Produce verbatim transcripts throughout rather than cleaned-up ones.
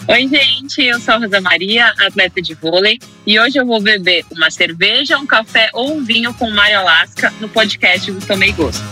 Oi, gente, eu sou a Rosa Maria, atleta de vôlei, e hoje eu vou beber uma cerveja, um café ou um vinho com o Mário Alaska no podcast do Tomei Gosto.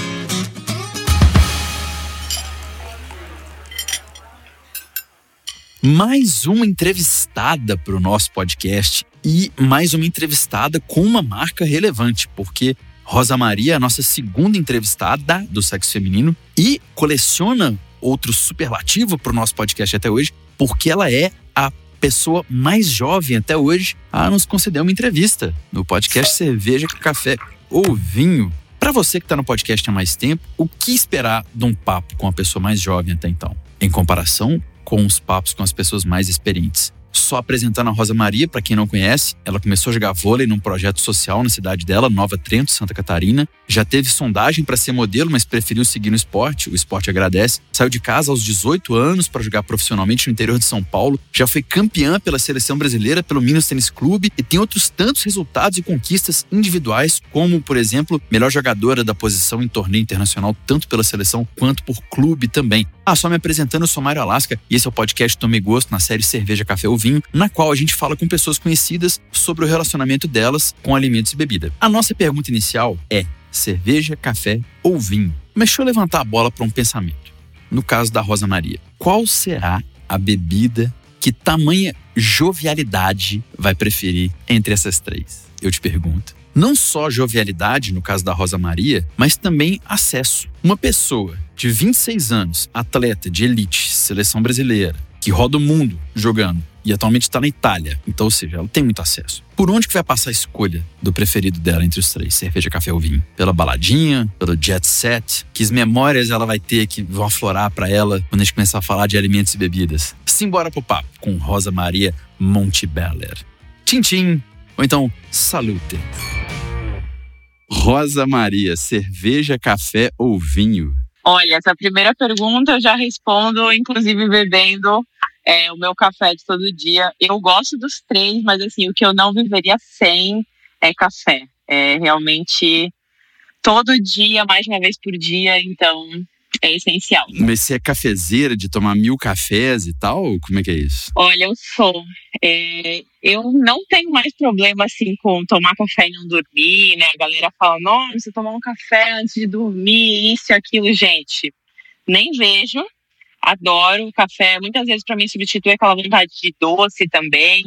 Mais uma entrevistada para o nosso podcast e mais uma entrevistada com uma marca relevante, porque Rosa Maria é a nossa segunda entrevistada do sexo feminino e coleciona outro superlativo para o nosso podcast até hoje, porque ela é a pessoa mais jovem até hoje a nos conceder uma entrevista no podcast Cerveja, Café ou Vinho. Para você que está no podcast há mais tempo, o que esperar de um papo com a pessoa mais jovem até então? Em comparação com os papos com as pessoas mais experientes. Só apresentando a Rosa Maria, para quem não conhece, ela começou a jogar vôlei num projeto social na cidade dela, Nova Trento, Santa Catarina. Já teve sondagem para ser modelo, mas preferiu seguir no esporte. O esporte agradece. Saiu de casa aos dezoito anos para jogar profissionalmente no interior de São Paulo. Já foi campeã pela seleção brasileira, pelo Minas Tênis Clube e tem outros tantos resultados e conquistas individuais, como, por exemplo, melhor jogadora da posição em torneio internacional, tanto pela seleção quanto por clube também. Ah, só me apresentando, eu sou Mário Alaska e esse é o podcast Tomei Gosto na série Cerveja, Café ou Vinho, na qual a gente fala com pessoas conhecidas sobre o relacionamento delas com alimentos e bebida. A nossa pergunta inicial é: cerveja, café ou vinho? Mas deixa eu levantar a bola para um pensamento. No caso da Rosa Maria, qual será a bebida que tamanha jovialidade vai preferir entre essas três? Eu te pergunto. Não só jovialidade, no caso da Rosa Maria, mas também acesso. Uma pessoa de vinte e seis anos, atleta de elite, seleção brasileira, que roda o mundo jogando e atualmente está na Itália. Então, ou seja, ela tem muito acesso. Por onde que vai passar a escolha do preferido dela entre os três? Cerveja, café ou vinho? Pela baladinha? Pelo jet set? Que memórias ela vai ter que vão aflorar para ela quando a gente começar a falar de alimentos e bebidas? Simbora pro papo com Rosa Maria Montebeller. Tchim, tchim. Ou então, salute. Rosa Maria, cerveja, café ou vinho? Olha, essa primeira pergunta eu já respondo, inclusive bebendo é, o meu café de todo dia. Eu gosto dos três, mas assim, o que eu não viveria sem é café. É realmente todo dia, mais de uma vez por dia, então é essencial. Mas você é cafezeira de tomar mil cafés e tal? Como é que é isso? Olha, eu sou. É, eu não tenho mais problema assim com tomar café e não dormir, né? A galera fala, nossa, você tomar um café antes de dormir, isso e aquilo. Gente, nem vejo. Adoro o café. Muitas vezes para mim substitui aquela vontade de doce também.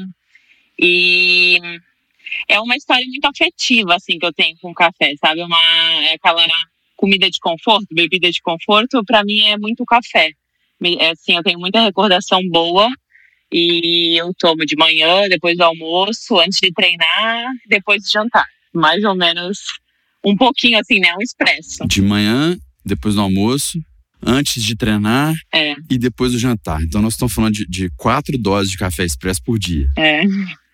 E é uma história muito afetiva assim que eu tenho com o café, sabe? Uma, é aquela comida de conforto, bebida de conforto, para mim é muito café. Assim, eu tenho muita recordação boa e eu tomo de manhã, depois do almoço, antes de treinar, depois de jantar. Mais ou menos um pouquinho assim, né? Um expresso. De manhã, depois do almoço, antes de treinar é. E depois do jantar. Então nós estamos falando de, de quatro doses de café expresso por dia. É,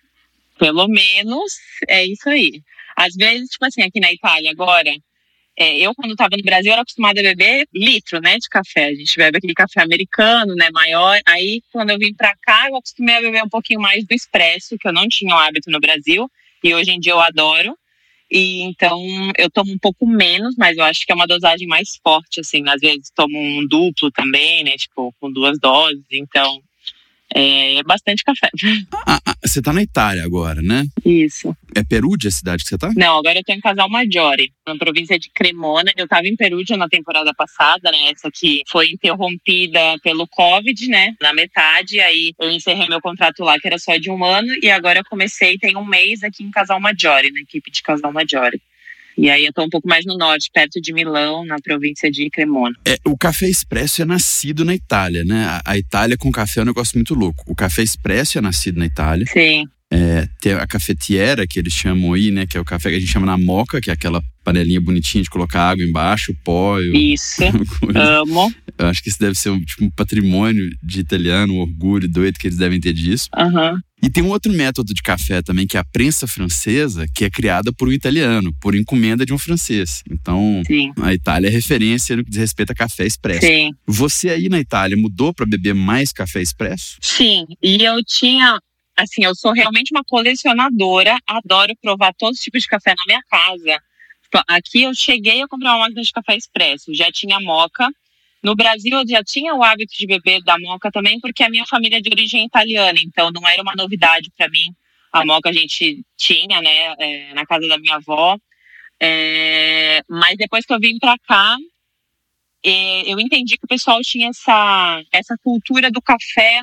pelo menos é isso aí. Às vezes, tipo assim, aqui na Itália agora, É, eu, quando estava no Brasil, era acostumada a beber litro, né, de café. A gente bebe aquele café americano, né, maior. Aí, quando eu vim pra cá, eu acostumei a beber um pouquinho mais do expresso, que eu não tinha o hábito no Brasil. E hoje em dia eu adoro. E então, eu tomo um pouco menos, mas eu acho que é uma dosagem mais forte, assim. Às vezes, tomo um duplo também, né, tipo, com duas doses. Então, é, é bastante café. Ah, ah, você tá na Itália agora, né? Isso. É Perugia a cidade que você tá? Não, agora eu tô em Casal Maggiore, na província de Cremona. Eu tava em Perugia na temporada passada, né? Essa aqui foi interrompida pelo Covid, né? Na metade, aí eu encerrei meu contrato lá, que era só de um ano. E agora eu comecei, tem um mês aqui em Casal Maggiore, na equipe de Casal Maggiore. E aí eu tô um pouco mais no norte, perto de Milão, na província de Cremona. É, o café expresso é nascido na Itália, né? A, a Itália com café é um negócio muito louco. O café expresso é nascido na Itália. Sim. É, tem a cafetiera, que eles chamam aí, né? Que é o café que a gente chama na moca, que é aquela panelinha bonitinha de colocar água embaixo, pó. Eu, isso, amo. Eu acho que isso deve ser um, tipo, um patrimônio de italiano, um orgulho doido que eles devem ter disso. Uhum. E tem um outro método de café também, que é a prensa francesa, que é criada por um italiano, por encomenda de um francês. Então, Sim. A Itália é referência no que diz respeito a café expresso. Sim. Você aí na Itália mudou para beber mais café expresso? Sim, e eu tinha... Assim, eu sou realmente uma colecionadora, adoro provar todos os tipos de café na minha casa. Aqui eu cheguei a comprar uma máquina de café expresso, já tinha moca, No Brasil, eu já tinha o hábito de beber da moka também, porque a minha família é de origem italiana, então não era uma novidade para mim. A moka a gente tinha, né, é, na casa da minha avó. É, mas depois que eu vim para cá, é, eu entendi que o pessoal tinha essa, essa cultura do café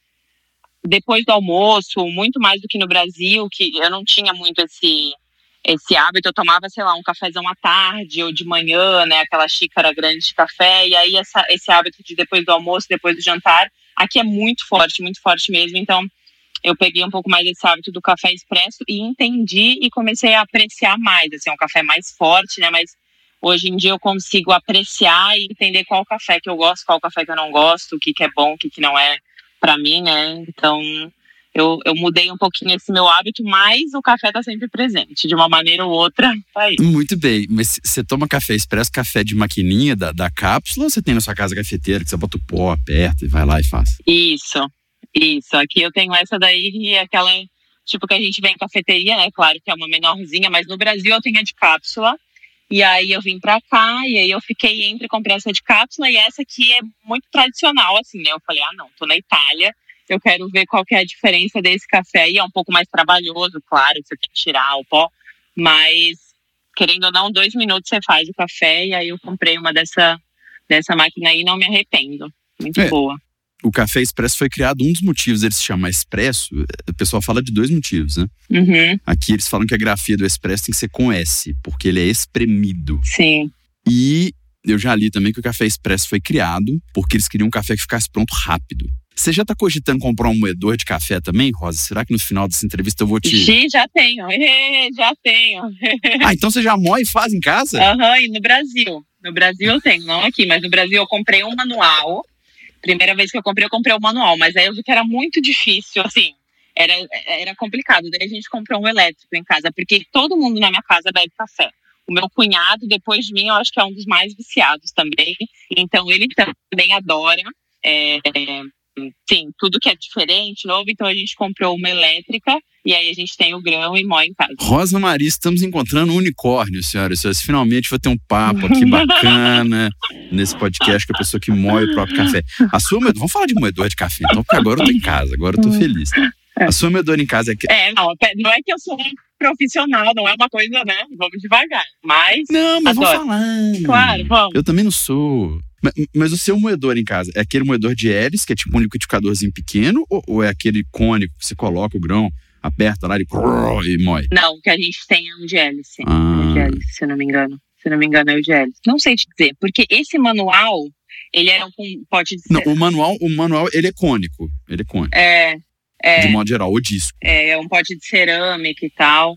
depois do almoço, muito mais do que no Brasil, que eu não tinha muito esse, esse hábito. Eu tomava, sei lá, um cafezão à tarde ou de manhã, né, aquela xícara grande de café, e aí essa, esse hábito de depois do almoço, depois do jantar, aqui é muito forte, muito forte mesmo. Então eu peguei um pouco mais esse hábito do café expresso e entendi e comecei a apreciar mais, assim, é um café mais forte, né, mas hoje em dia eu consigo apreciar e entender qual café que eu gosto, qual café que eu não gosto, o que que é bom, o que que não é para mim, né? Então, eu, eu mudei um pouquinho esse meu hábito, mas o café tá sempre presente, de uma maneira ou outra, tá aí. Muito bem, mas você toma café expresso, café de maquininha, da, da cápsula, ou você tem na sua casa cafeteira, que você bota o pó, aperta e vai lá e faz? Isso, isso. Aqui eu tenho essa daí, e aquela, tipo, que a gente vê em cafeteria, né? Claro que é uma menorzinha, mas no Brasil eu tenho a de cápsula. E aí eu vim pra cá, e aí eu fiquei entre comprar essa de cápsula e essa que é muito tradicional, assim, né? Eu falei, ah, não, tô na Itália, eu quero ver qual que é a diferença desse café aí. É um pouco mais trabalhoso, claro, você tem que tirar o pó, mas, querendo ou não, dois minutos você faz o café. E aí eu comprei uma dessa, dessa máquina aí e não me arrependo. Muito é. boa. O café expresso foi criado, um dos motivos dele se chamar expresso, o pessoal fala de dois motivos, né? Uhum. Aqui eles falam que a grafia do expresso tem que ser com S, porque ele é espremido. Sim. E eu já li também que o café expresso foi criado porque eles queriam um café que ficasse pronto rápido. Você já tá cogitando comprar um moedor de café também, Rosa? Será que no final dessa entrevista eu vou te... Sim, já tenho, já tenho. Ah, então você já moe e faz em casa? Aham, uhum, e no Brasil. No Brasil eu tenho, não aqui, mas no Brasil eu comprei um manual. Primeira vez que eu comprei, eu comprei o manual, mas aí eu vi que era muito difícil, assim, era, era complicado. Daí a gente comprou um elétrico em casa, porque todo mundo na minha casa bebe café. O meu cunhado, depois de mim, eu acho que é um dos mais viciados também. Então ele também adora, é, é, sim, tudo que é diferente, novo. Então a gente comprou uma elétrica e aí a gente tem o grão e moe em casa. Rosa Maria, estamos encontrando um unicórnio, senhoras e senhores. Finalmente vou ter um papo aqui bacana nesse podcast com a pessoa que moe o próprio café. A sua moedora, vamos falar de moedor de café então, porque agora eu tô em casa, agora eu tô feliz. A sua moedora em casa é que... É, não, não é que eu sou um profissional, não é uma coisa, né? Vamos devagar, mas... Não, mas adoro. vamos falar. Claro, vamos. Eu também não sou... Mas, mas o seu moedor em casa, é aquele moedor de hélice, que é tipo um liquidificadorzinho pequeno, ou, ou é aquele cônico que você coloca o grão, aperta lá e, e moe? Não, o que a gente tem é um de hélice. Ah. Um de hélice, se eu não me engano. Se eu não me engano, é o de hélice. Não sei te dizer, porque esse manual, ele era um pote de... Não, o manual, o manual, ele é cônico. Ele é cônico. É, é. De modo geral, o disco. É, é um pote de cerâmica e tal.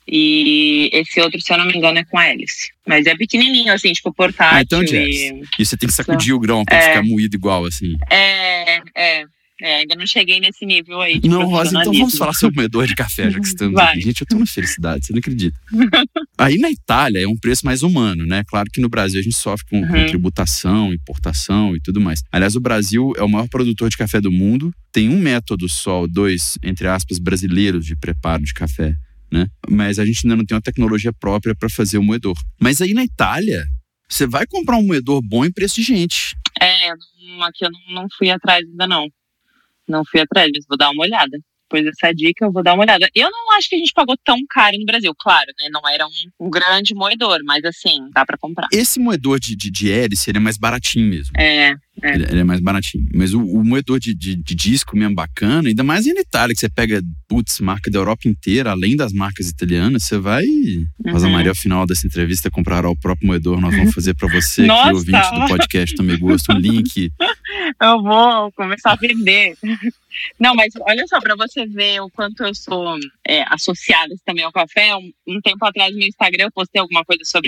E esse outro, se eu não me engano, é com hélice. Mas é pequenininho, assim, tipo portátil. Ah, então e... e você tem que sacudir o grão pra é. ficar moído igual, assim. É, é. É, ainda não cheguei nesse nível aí. Não, Rosa, então vamos falar sobre o moedor de café, já que estamos Vai. aqui. Gente, eu tô na felicidade, você não acredita. Aí na Itália é um preço mais humano, né? Claro que no Brasil a gente sofre com, uhum. com tributação, importação e tudo mais. Aliás, o Brasil é o maior produtor de café do mundo. Tem um método só, dois, entre aspas, brasileiros de preparo de café, né? Mas a gente ainda não tem uma tecnologia própria para fazer o moedor. Mas aí na Itália, você vai comprar um moedor bom em preço de gente. É, aqui eu não fui atrás ainda não. Não fui atrás, mas vou dar uma olhada. Depois dessa dica, eu vou dar uma olhada. Eu não acho que a gente pagou tão caro no Brasil. Claro, né? Não era um, um grande moedor, mas assim, dá pra comprar. Esse moedor de, de, de hélice, ele é mais baratinho mesmo. É, é. Ele, ele é mais baratinho. Mas o, o moedor de, de, de disco mesmo bacana, ainda mais em Itália, que você pega, putz, marca da Europa inteira, além das marcas italianas, você vai... Uhum. Rosa Maria, ao final dessa entrevista, comprará o próprio moedor. Nós vamos fazer pra você, Nossa. que ouvinte do podcast Também Gosto, um link. Eu vou começar a vender. Não, mas olha só, pra você ver o quanto eu sou é, associada também ao café. Um, um tempo atrás no meu Instagram eu postei alguma coisa sobre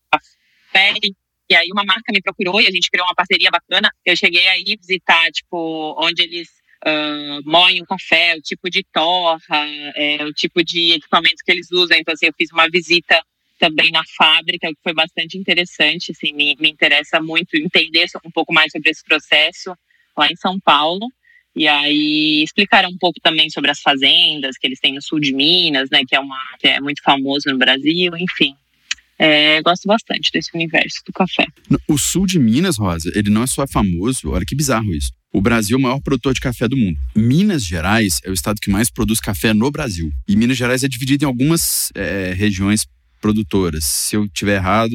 café e aí uma marca me procurou e a gente criou uma parceria bacana. Eu cheguei aí visitar, tipo, onde eles uh, moem o café, o tipo de torra, é, o tipo de equipamento que eles usam. Então, assim, eu fiz uma visita também na fábrica, que foi bastante interessante, assim, me, me interessa muito entender um pouco mais sobre esse processo lá em São Paulo. E aí explicaram um pouco também sobre as fazendas que eles têm no sul de Minas, né, que é, uma, que é muito famoso no Brasil, enfim. É, gosto bastante desse universo do café. O sul de Minas, Rosa, ele não é só famoso, olha que bizarro isso. O Brasil é o maior produtor de café do mundo. Minas Gerais é o estado que mais produz café no Brasil. E Minas Gerais é dividido em algumas é, regiões produtoras. Se eu estiver errado,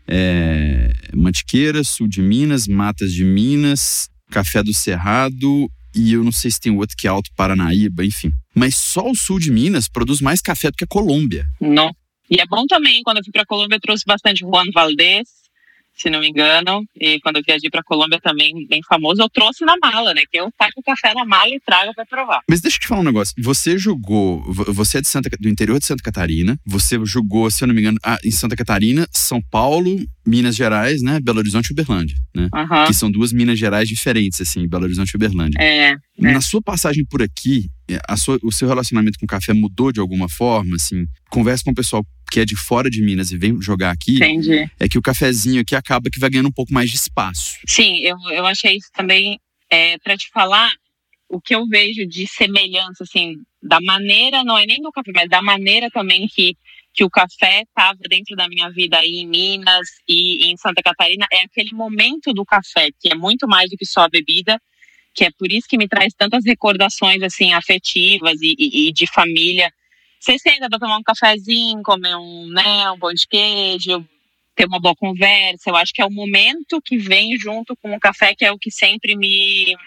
é Mantiqueira, sul de Minas, Matas de Minas, Café do Cerrado e eu não sei se tem outro que é Alto Paranaíba, enfim. Mas só o sul de Minas produz mais café do que a Colômbia. Não. E é bom também, quando eu fui para Colômbia, eu trouxe bastante Juan Valdez, se não me engano. E quando eu viajei para Colômbia também, bem famoso, eu trouxe na mala, né? Que eu taco o café na mala e trago para provar. Mas deixa eu te falar um negócio. Você jogou, você é de Santa, do interior de Santa Catarina, você jogou, se eu não me engano, em Santa Catarina, São Paulo, Minas Gerais, né? Belo Horizonte e Uberlândia, né? Uhum. Que são duas Minas Gerais diferentes, assim, Belo Horizonte e Uberlândia. É, é. Na sua passagem por aqui, a sua, o seu relacionamento com o café mudou de alguma forma, assim? Conversa com o pessoal que é de fora de Minas e vem jogar aqui. Entendi. É que o cafezinho aqui acaba que vai ganhando um pouco mais de espaço. Sim, eu, eu achei isso também, é, para te falar, o que eu vejo de semelhança, assim, da maneira, não é nem do café, mas da maneira também que, que o café estava dentro da minha vida aí em Minas e em Santa Catarina, é aquele momento do café, que é muito mais do que só a bebida, que é por isso que me traz tantas recordações, assim, afetivas e, e, e de família. Você senta para tomar um cafezinho, comer um, né, um pão de queijo, ter uma boa conversa. Eu acho que é o momento que vem junto com o café, que é o que sempre me,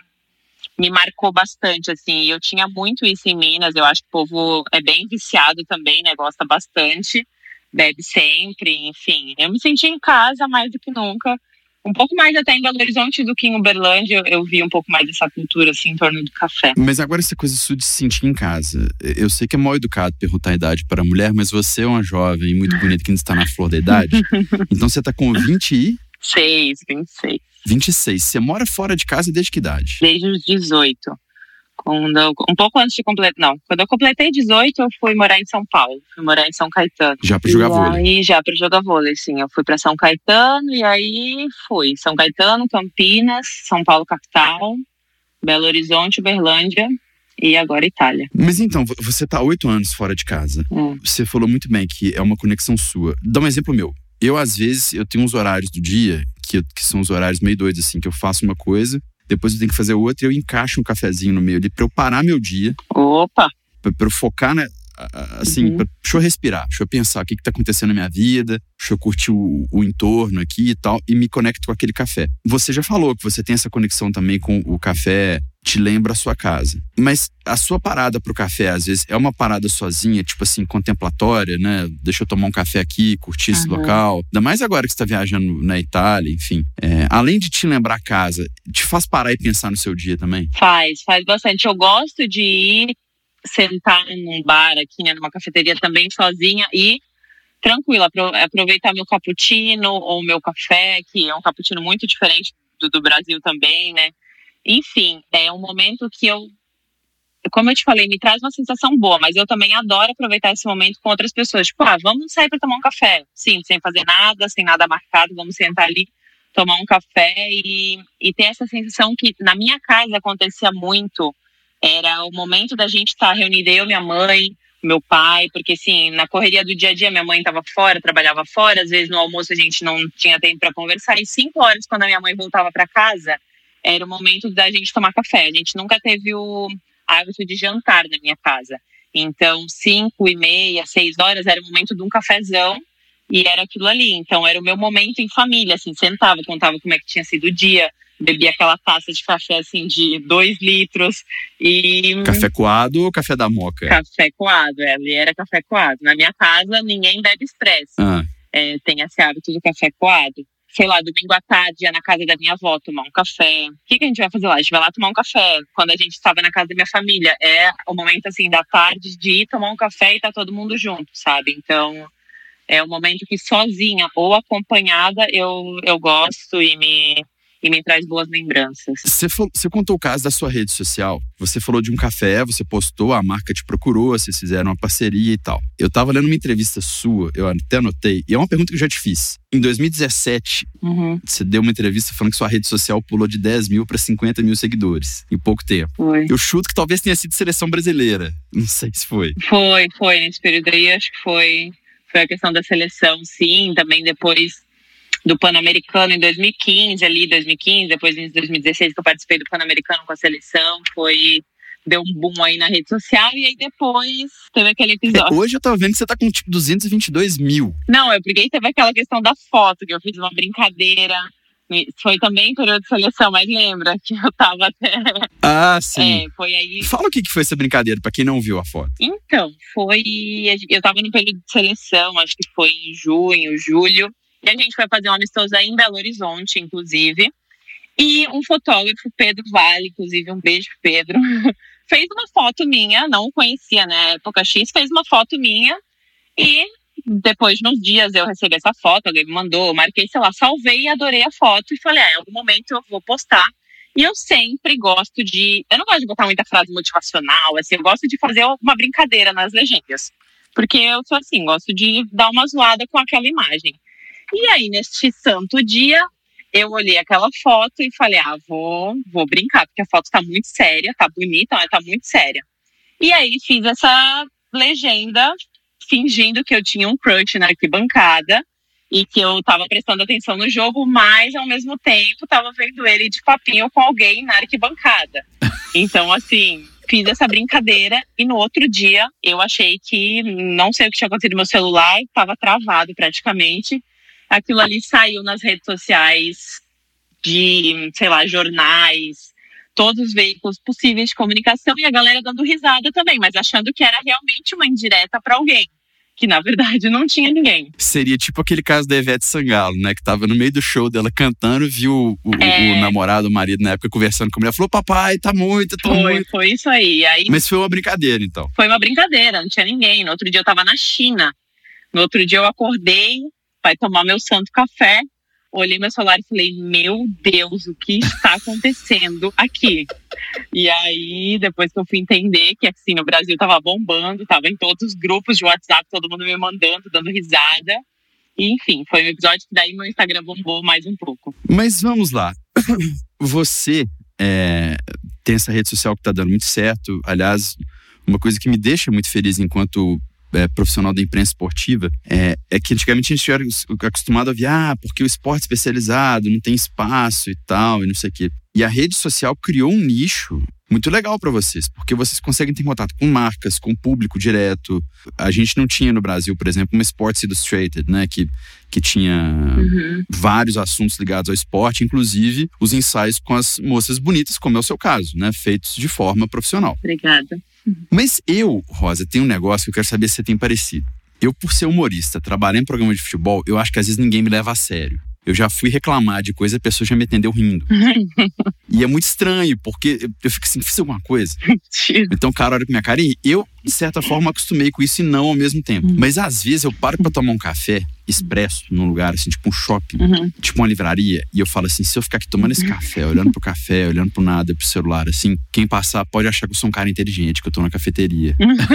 me marcou bastante, assim. Eu tinha muito isso em Minas, eu acho que o povo é bem viciado também, né, gosta bastante, bebe sempre, enfim. Eu me senti em casa mais do que nunca. Um pouco mais até em Belo Horizonte do que em Uberlândia, eu, eu vi um pouco mais dessa cultura, assim, em torno do café. Mas agora essa coisa sua de se sentir em casa. Eu sei que é mal educado perguntar a idade para a mulher, mas você é uma jovem muito bonita que ainda está na flor da idade. Então você está com vinte e... Seis, vinte e seis. vinte e seis. Você mora fora de casa desde que idade? Desde os dezoito. Quando eu, um pouco antes de completar, não, quando eu completei dezoito, eu fui morar em São Paulo, fui morar em São Caetano. Já para jogar vôlei? Aí, já para jogar vôlei, sim. Eu fui para São Caetano e aí fui. São Caetano, Campinas, São Paulo capital, Belo Horizonte, Uberlândia e agora Itália. Mas então, você tá oito anos fora de casa. Hum. Você falou muito bem que é uma conexão sua. Dá um exemplo meu. Eu, às vezes, eu tenho uns horários do dia, que, que são uns horários meio doidos, assim, que eu faço uma coisa, depois eu tenho que fazer outra e eu encaixo um cafezinho no meio ali pra eu parar meu dia. Opa! Pra, pra eu focar, né? Assim, uhum. pra, deixa eu respirar, deixa eu pensar o que que tá acontecendo na minha vida, deixa eu curtir o, o entorno aqui e tal, e me conecto com aquele café. Você já falou que você tem essa conexão também com o café, te lembra a sua casa. Mas a sua parada pro café, às vezes, é uma parada sozinha, tipo assim, contemplatória, né? Deixa eu tomar um café aqui, curtir esse uhum. local. Ainda mais agora que você tá viajando na Itália, enfim. É, além de te lembrar a casa, te faz parar e pensar no seu dia também? Faz, faz bastante. Eu gosto de ir sentar num bar aqui, né, numa cafeteria também sozinha e tranquila, aproveitar meu cappuccino ou meu café, que é um cappuccino muito diferente do, do Brasil também, né? Enfim, é um momento que eu, como eu te falei, me traz uma sensação boa, mas eu também adoro aproveitar esse momento com outras pessoas. Tipo, ah, vamos sair para tomar um café. Sim, sem fazer nada, sem nada marcado, vamos sentar ali, tomar um café e, e ter essa sensação que na minha casa acontecia muito. Era o momento da gente estar reunida, eu, minha mãe, meu pai, porque assim, na correria do dia a dia, minha mãe estava fora, trabalhava fora, às vezes no almoço a gente não tinha tempo para conversar, e cinco horas, quando a minha mãe voltava para casa, era o momento da gente tomar café. A gente nunca teve o hábito de jantar na minha casa. Então, cinco e meia, seis horas, era o momento de um cafezão, e era aquilo ali. Então, era o meu momento em família, assim, sentava, contava como é que tinha sido o dia, bebia aquela taça de café, assim, de dois litros. E... Café coado ou café da moca? Café coado, é, ali era café coado. Na minha casa, ninguém bebe expresso. Ah. É, tem esse hábito do café coado. Sei lá, domingo à tarde, ia na casa da minha avó tomar um café. O que, que a gente vai fazer lá? A gente vai lá tomar um café. Quando a gente estava na casa da minha família, é o momento, assim, da tarde de ir tomar um café e tá todo mundo junto, sabe? Então, é um momento que sozinha ou acompanhada eu, eu gosto e me... e me traz boas lembranças. Você, falou, você contou o caso da sua rede social. Você falou de um café, você postou, a marca te procurou, vocês fizeram uma parceria e tal. Eu tava lendo uma entrevista sua, eu até anotei, e é uma pergunta que eu já te fiz. Em dois mil e dezessete, uhum. você deu uma entrevista falando que sua rede social pulou de dez mil para cinquenta mil seguidores em pouco tempo. Foi. Eu chuto que talvez tenha sido seleção brasileira. Não sei se foi. Foi, foi. Nesse período aí, acho que foi... Foi a questão da seleção, sim. Também depois do Pan-Americano em dois mil e quinze, ali, dois mil e quinze, depois em dois mil e dezesseis que eu participei do Pan-Americano com a seleção, foi... Deu um boom aí na rede social, e aí depois teve aquele episódio. É, hoje eu tava vendo que você tá com tipo duzentos e vinte e dois mil. Não, eu peguei, teve aquela questão da foto, que eu fiz uma brincadeira. Foi também período de seleção, mas lembra que eu tava até... Ah, sim. É, foi aí... Fala o que foi essa brincadeira, pra quem não viu a foto. Então, foi... Eu tava no período de seleção, acho que foi em junho, julho. E a gente foi fazer um amistoso aí em Belo Horizonte, inclusive. E um fotógrafo, Pedro Vale, inclusive um beijo, Pedro, fez uma foto minha, não o conhecia na época X, fez uma foto minha. E depois de uns dias eu recebi essa foto, alguém me mandou, marquei, sei lá, salvei e adorei a foto. E falei, ah, em algum momento eu vou postar. E eu sempre gosto de... Eu não gosto de botar muita frase motivacional, assim, eu gosto de fazer uma brincadeira nas legendas. Porque eu sou assim, gosto de dar uma zoada com aquela imagem. E aí, neste santo dia, eu olhei aquela foto e falei, ah, vou, vou brincar, porque a foto tá muito séria, tá bonita, mas tá muito séria. E aí, fiz essa legenda, fingindo que eu tinha um crush na arquibancada e que eu tava prestando atenção no jogo, mas, ao mesmo tempo, tava vendo ele de papinho com alguém na arquibancada. Então, assim... Fiz essa brincadeira e no outro dia eu achei que, não sei o que tinha acontecido no meu celular, estava travado praticamente. Aquilo ali saiu nas redes sociais de, sei lá, jornais, todos os veículos possíveis de comunicação e a galera dando risada também, mas achando que era realmente uma indireta para alguém, que na verdade não tinha ninguém. Seria tipo aquele caso da Ivete Sangalo, né? Que tava no meio do show dela cantando, viu o, é... o namorado, o marido na época conversando com a mulher, falou, papai, tá muito, tá foi, muito. Foi isso aí. aí. Mas foi uma brincadeira, então. Foi uma brincadeira, não tinha ninguém. No outro dia eu tava na China. No outro dia eu acordei para tomar meu santo café, olhei meu celular e falei, meu Deus, o que está acontecendo aqui? E aí, depois que eu fui entender que, assim, no Brasil tava bombando, tava em todos os grupos de WhatsApp, todo mundo me mandando, dando risada. E, enfim, foi um episódio que daí meu Instagram bombou mais um pouco. Mas vamos lá. Você é, tem essa rede social que tá dando muito certo. Aliás, uma coisa que me deixa muito feliz enquanto... É, profissional da imprensa esportiva, é, é que antigamente a gente era acostumado a ver, ah, porque o esporte especializado não tem espaço e tal, e não sei o quê. E a rede social criou um nicho muito legal para vocês, porque vocês conseguem ter contato com marcas, com público direto. A gente não tinha no Brasil, por exemplo, uma Sports Illustrated, né, que, que tinha uhum. vários assuntos ligados ao esporte, inclusive os ensaios com as moças bonitas, como é o seu caso, né, feitos de forma profissional. Obrigada. Mas eu, Rosa, tenho um negócio que eu quero saber se você tem parecido. Eu, por ser humorista, trabalhar em programa de futebol, eu acho que às vezes ninguém me leva a sério. Eu já fui reclamar de coisa e a pessoa já me atendeu rindo. E é muito estranho, porque eu fico assim, fiz alguma coisa. Então o cara olha pra minha cara e eu, de certa forma, acostumei com isso e não ao mesmo tempo. Uhum. Mas às vezes eu paro pra tomar um café expresso num lugar, assim, tipo um shopping, uhum. tipo uma livraria, e eu falo assim, se eu ficar aqui tomando esse café, olhando pro café, olhando pro nada, pro celular, assim, quem passar pode achar que eu sou um cara inteligente, que eu tô na cafeteria.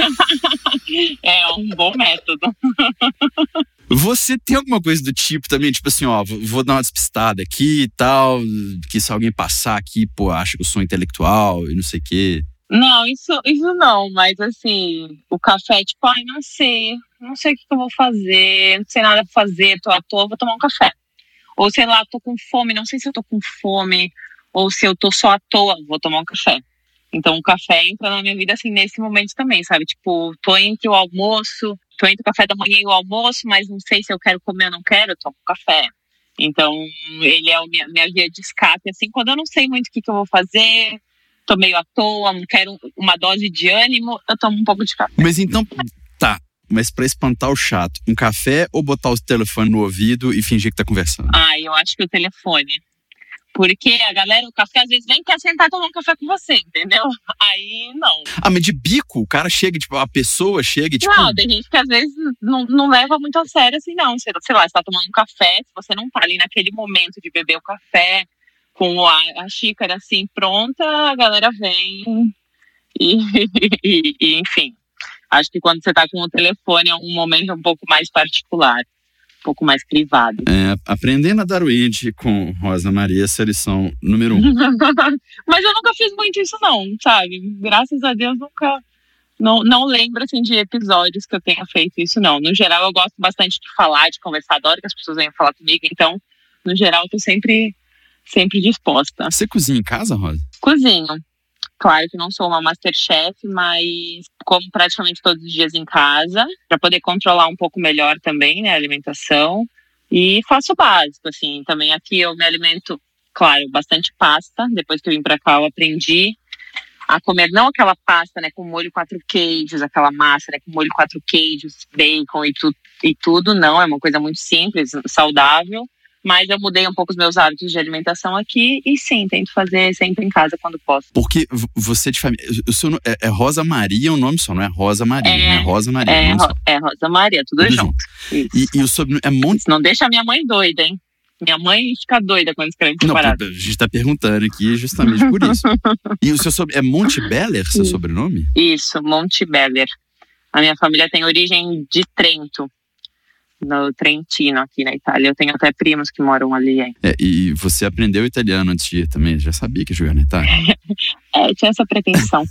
É um bom método. Você tem alguma coisa do tipo também, tipo assim, ó, vou dar uma despistada aqui e tal, que se alguém passar aqui, pô, acha que eu sou intelectual e não sei o quê. Não, isso, isso não, mas assim, o café, tipo, ai, não sei, não sei o que eu vou fazer, não sei nada pra fazer, tô à toa, vou tomar um café. Ou sei lá, tô com fome, não sei se eu tô com fome, ou se eu tô só à toa, vou tomar um café. Então o café entra na minha vida assim, nesse momento também, sabe? Tipo, tô entre o almoço, tô entre o café da manhã e o almoço, mas não sei se eu quero comer ou não quero, eu tomo café. Então, ele é a minha, minha via de escape, assim, quando eu não sei muito o que, que eu vou fazer, tô meio à toa, não quero uma dose de ânimo, eu tomo um pouco de café. Mas então, tá, mas pra espantar o chato, um café ou botar o telefone no ouvido e fingir que tá conversando? Ah, eu acho que o telefone. Porque a galera, o café, às vezes vem quer sentar e tomar um café com você, entendeu? Aí, não. Ah, mas de bico, o cara chega, tipo, a pessoa chega e tipo... Não, tem gente que às vezes não, não leva muito a sério assim, não. Você, sei lá, você tá tomando um café, se você não tá ali naquele momento de beber o café, com a, a xícara assim pronta, a galera vem e, e, e, enfim. Acho que quando você tá com o telefone é um momento um pouco mais particular. Um pouco mais privado. É, aprendendo a dar o id com Rosa Maria, essa é a lição número um. Mas eu nunca fiz muito isso não, sabe? Graças a Deus nunca, não, não lembro, assim, de episódios que eu tenha feito isso, não. No geral, eu gosto bastante de falar, de conversar, adoro que as pessoas venham falar comigo. Então, no geral, eu tô sempre, sempre disposta. Você cozinha em casa, Rosa? Cozinho. Claro que não sou uma Masterchef, mas como praticamente todos os dias em casa, para poder controlar um pouco melhor também, né, a alimentação. E faço o básico, assim. Também aqui eu me alimento, claro, bastante pasta. Depois que eu vim para cá, eu aprendi a comer não aquela pasta, né, com molho quatro queijos, aquela massa, né, com molho quatro queijos, bacon e, tu, e tudo. Não, é uma coisa muito simples, saudável. Mas eu mudei um pouco os meus hábitos de alimentação aqui e sim, tento fazer sempre em casa quando posso. Porque você de família, o seu, é, é Rosa Maria o nome só, não é Rosa Maria, é, né? Rosa Maria. É, ro, é Rosa Maria, tudo, tudo junto. junto. E, e o sobrenome é Monte... Isso não deixa a minha mãe doida, hein? Minha mãe fica doida quando escreve separado. Não, a gente tá perguntando aqui justamente por isso. E o seu sobrenome, é Montebeller, seu sobrenome? Isso, Montebeller. A minha família tem origem de Trento. No Trentino, aqui na Itália. Eu tenho até primos que moram ali. Hein? É, e você aprendeu italiano antes de ir também? Já sabia que ia jogar na Itália? É, tinha essa pretensão.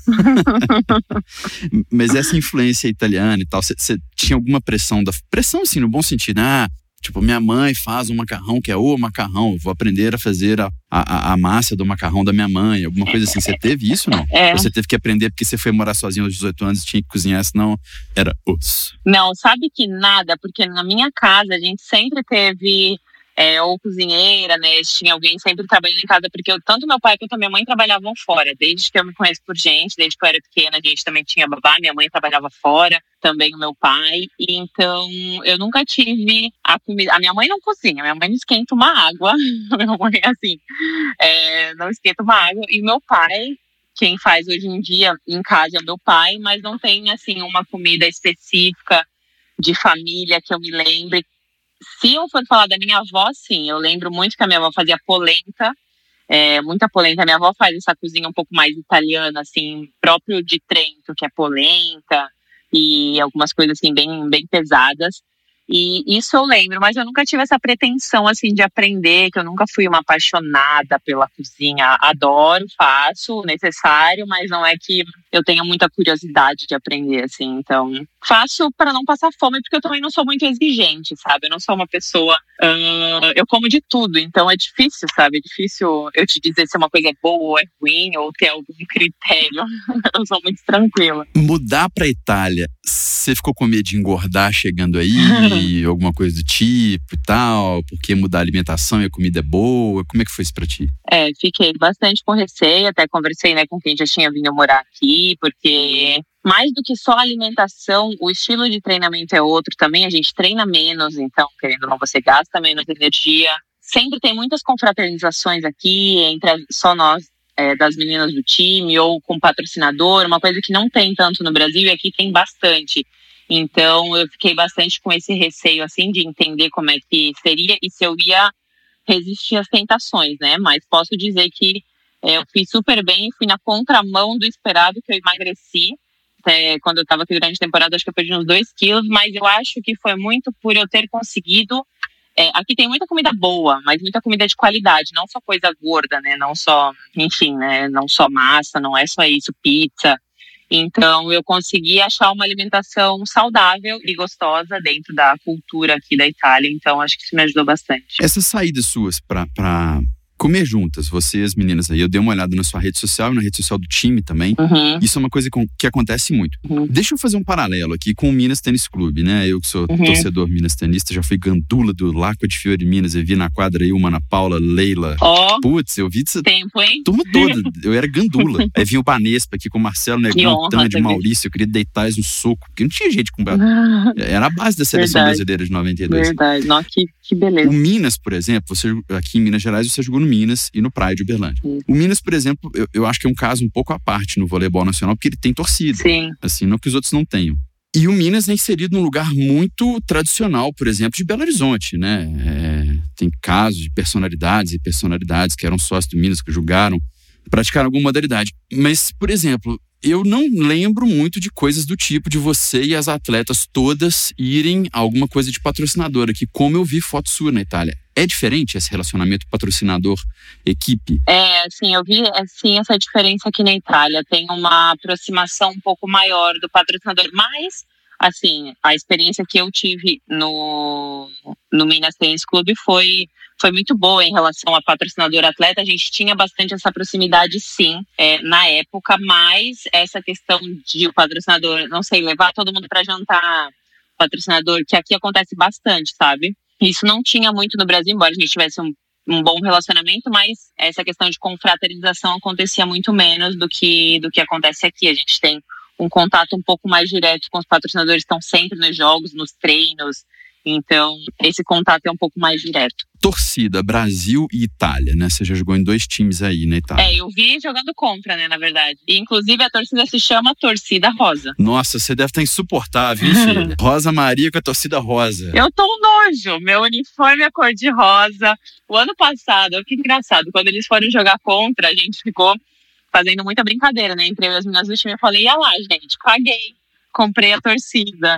Mas essa influência italiana e tal, você tinha alguma pressão? Da pressão, assim, no bom sentido. Ah, tipo, minha mãe faz um macarrão que é o macarrão. Vou aprender a fazer a, a, a massa do macarrão da minha mãe. Alguma coisa assim. Você teve isso ou não? É. Você teve que aprender porque você foi morar sozinho aos dezoito anos e tinha que cozinhar, senão era osso. Não, sabe que nada. Porque na minha casa a gente sempre teve... É, ou cozinheira, né? Tinha alguém sempre trabalhando em casa, porque eu, tanto meu pai quanto a minha mãe trabalhavam fora. Desde que eu me conheço por gente, desde que eu era pequena, a gente também tinha babá, minha mãe trabalhava fora, também o meu pai. E então, eu nunca tive a comida. A minha mãe não cozinha, minha mãe não esquenta uma água. A minha mãe, assim, é, não esquenta uma água. E meu pai, quem faz hoje em dia em casa é o meu pai, mas não tem, assim, uma comida específica de família que eu me lembre. Se eu for falar da minha avó, sim, eu lembro muito que a minha avó fazia polenta, é, muita polenta. A minha avó faz essa cozinha um pouco mais italiana, assim, próprio de Trento, que é polenta e algumas coisas assim bem, bem pesadas. E isso eu lembro, mas eu nunca tive essa pretensão, assim, de aprender, que eu nunca fui uma apaixonada pela cozinha. Adoro, faço o necessário, mas não é que eu tenha muita curiosidade de aprender, assim. Então, faço para não passar fome, porque eu também não sou muito exigente, sabe? Eu não sou uma pessoa... Uh, eu como de tudo, então é difícil, sabe? É difícil eu te dizer se uma coisa é boa ou é ruim, ou ter algum critério. Eu sou muito tranquila. Mudar pra Itália, você ficou com medo de engordar chegando aí? Alguma coisa do tipo e tal? Porque mudar a alimentação e a comida é boa? Como é que foi isso pra ti? É, fiquei bastante com receio. Até conversei, né, com quem já tinha vindo morar aqui, porque... mais do que só a alimentação, o estilo de treinamento é outro também. A gente treina menos, então, querendo ou não, você gasta menos energia. Sempre tem muitas confraternizações aqui, entre só nós, é, das meninas do time, ou com patrocinador, uma coisa que não tem tanto no Brasil e aqui tem bastante. Então, eu fiquei bastante com esse receio, assim, de entender como é que seria e se eu ia resistir às tentações, né? Mas posso dizer que é, eu fiz super bem, fui na contramão do esperado, que eu emagreci. É, quando eu estava aqui durante a temporada, acho que eu perdi uns dois quilos, mas eu acho que foi muito por eu ter conseguido. É, aqui tem muita comida boa, mas muita comida de qualidade, não só coisa gorda, né? Não só, enfim, né? Não só massa, não é só isso, pizza. Então, eu consegui achar uma alimentação saudável e gostosa dentro da cultura aqui da Itália. Então, acho que isso me ajudou bastante. Essas saídas suas para pra comer juntas, vocês meninas aí, eu dei uma olhada na sua rede social e na rede social do time também. Uhum. Isso é uma coisa que acontece muito. Uhum. Deixa eu fazer um paralelo aqui com o Minas Tênis Clube, né? Eu que sou uhum. torcedor Minas Tenista, já fui gandula do Laco de Fiore Minas, eu vi na quadra aí uma Ana Paula, Leila. Ó, oh, putz, eu vi dessa tempo, hein? Turma toda, eu era gandula. Aí vinha o Banespa aqui com o Marcelo Negrão, Tandy, Maurício, eu queria deitar eles no soco, porque não tinha jeito de comprar. Era a base da seleção Verdade. brasileira de noventa e dois. Verdade, nossa, que, que beleza. O Minas, por exemplo, você, aqui em Minas Gerais, você jogou no Minas e no Praia de Uberlândia. Sim. O Minas, por exemplo, eu, eu acho que é um caso um pouco à parte no voleibol nacional, porque ele tem torcida. Sim. Assim, não que os outros não tenham. E o Minas é inserido num lugar muito tradicional, por exemplo, de Belo Horizonte, né? É, tem casos de personalidades e personalidades que eram sócios do Minas, que jogaram praticar alguma modalidade. Mas, por exemplo, eu não lembro muito de coisas do tipo de você e as atletas todas irem a alguma coisa de patrocinador aqui, como eu vi foto sua na Itália. É diferente esse relacionamento patrocinador-equipe? É, assim, eu vi assim, essa diferença aqui na Itália. Tem uma aproximação um pouco maior do patrocinador, mas, assim, a experiência que eu tive no, no Minas Tênis Clube foi, foi muito boa em relação a patrocinador-atleta. A gente tinha bastante essa proximidade, sim, é, na época, mas essa questão de o patrocinador, não sei, levar todo mundo para jantar, patrocinador, que aqui acontece bastante, sabe? Isso não tinha muito no Brasil, embora a gente tivesse um, um bom relacionamento, mas essa questão de confraternização acontecia muito menos do que, do que acontece aqui. A gente tem um contato um pouco mais direto com os patrocinadores, estão sempre nos jogos, nos treinos, então esse contato é um pouco mais direto. Torcida, Brasil e Itália, né? Você já jogou em dois times aí na Itália. É, eu vi jogando contra, né, na verdade. E, inclusive, a torcida se chama Torcida Rosa. Nossa, você deve estar insuportável, hein, filha? Rosa Maria com a torcida rosa. Eu tô um nojo. Meu uniforme é cor de rosa. O ano passado, que engraçado, quando eles foram jogar contra, a gente ficou fazendo muita brincadeira, né? Entre eu e as meninas do time, eu falei, ia lá, gente, caguei. Comprei a torcida.